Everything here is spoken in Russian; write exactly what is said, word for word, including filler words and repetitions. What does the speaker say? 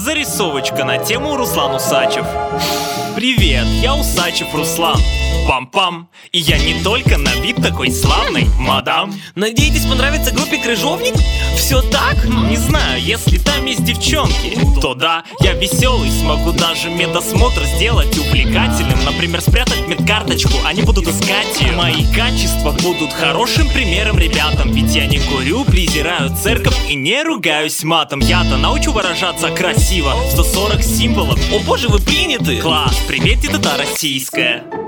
Зарисовочка на тему Руслан Усачев. Привет, я Усачев Руслан. Пам-пам. И я не только на вид такой славный, мадам. Надеетесь понравится группе Крыжовник? Все так? Не знаю, если там есть девчонки, то да, я веселый, смогу даже медосмотр сделать увлекательным. Например, спрятать медкарточку, они будут искать ее. Мои качества будут хорошим примером ребятам, ведь я не курю, презираю церковь и не ругаюсь матом. Я-то научу выражаться красиво, сто сорок символов. О боже, вы приняты! Класс, привет, это российская.